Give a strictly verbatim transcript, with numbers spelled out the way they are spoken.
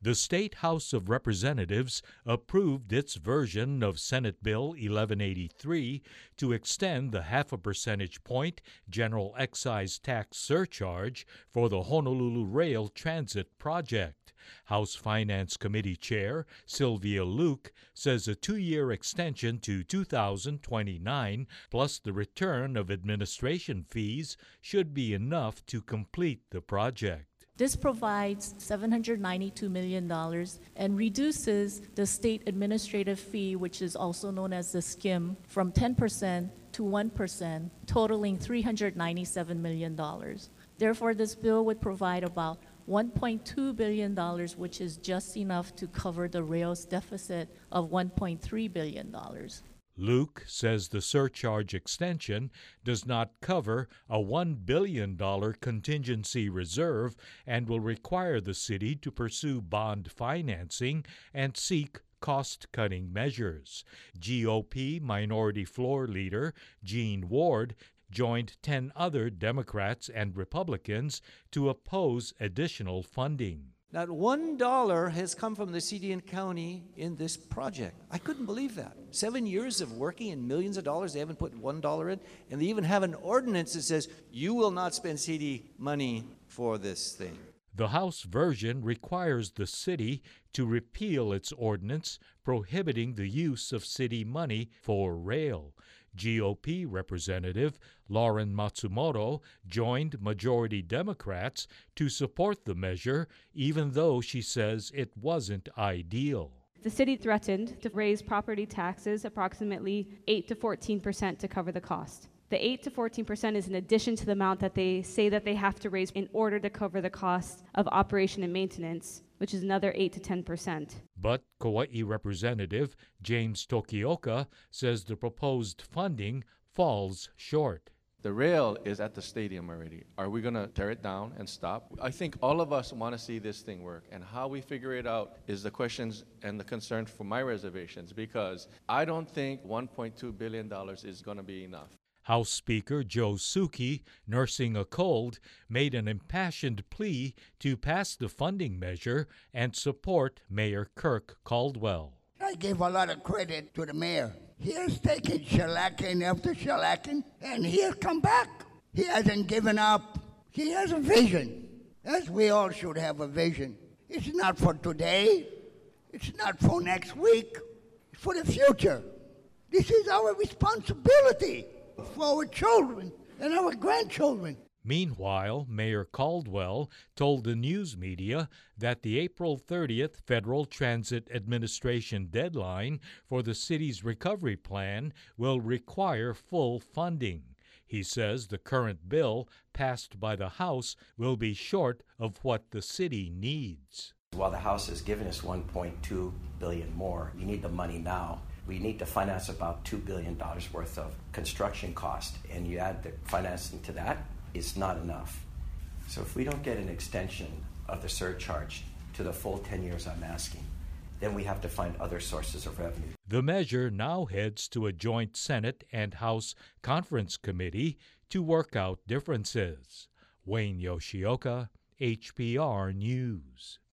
The State House of Representatives approved its version of Senate Bill eleven eighty-three to extend the half a percentage point general excise tax surcharge for the Honolulu Rail Transit Project. House Finance Committee Chair Sylvia Luke says a two-year extension to two thousand twenty-nine plus the return of administration fees should be enough to complete the project. This provides seven hundred ninety-two million dollars and reduces the state administrative fee, which is also known as the S C I M, from ten percent to one percent, totaling three hundred ninety-seven million dollars. Therefore, this bill would provide about one point two billion dollars, which is just enough to cover the rail's deficit of one point three billion dollars. Luke says the surcharge extension does not cover a one billion dollars contingency reserve and will require the city to pursue bond financing and seek cost-cutting measures. G O P Minority Floor Leader Gene Ward joined ten other Democrats and Republicans to oppose additional funding. Not one dollar has come from the city and county in this project. I couldn't believe that. Seven years of working and millions of dollars, they haven't put one dollar in. And they even have an ordinance that says, you will not spend city money for this thing. The House version requires the city to repeal its ordinance prohibiting the use of city money for rail. G O P Representative Lauren Matsumoto joined majority Democrats to support the measure, even though she says it wasn't ideal. The city threatened to raise property taxes approximately eight to fourteen percent to cover the cost. The eight to fourteen percent is in addition to the amount that they say that they have to raise in order to cover the cost of operation and maintenance, which is another eight to ten percent. But Kauai Representative James Tokioka says the proposed funding falls short. The rail is at the stadium already. Are we going to tear it down and stop? I think all of us want to see this thing work, and how we figure it out is the questions and the concerns for my reservations, because I don't think one point two billion dollars is going to be enough. House Speaker Joe Souki, nursing a cold, made an impassioned plea to pass the funding measure and support Mayor Kirk Caldwell. I give a lot of credit to the mayor. He has taken shellacking after shellacking, and he has come back. He hasn't given up. He has a vision, as we all should have a vision. It's not for today. It's not for next week. It's for the future. This is our responsibility for our children and our grandchildren. Meanwhile, Mayor Caldwell told the news media that the April thirtieth Federal Transit Administration deadline for the city's recovery plan will require full funding. He says the current bill passed by the House will be short of what the city needs. While the House has given us one point two billion dollars more, you need the money now. We need to finance about two billion dollars worth of construction cost, and you add the financing to that, it's not enough. So if we don't get an extension of the surcharge to the full ten years I'm asking, then we have to find other sources of revenue. The measure now heads to a joint Senate and House Conference Committee to work out differences. Wayne Yoshioka, H P R News.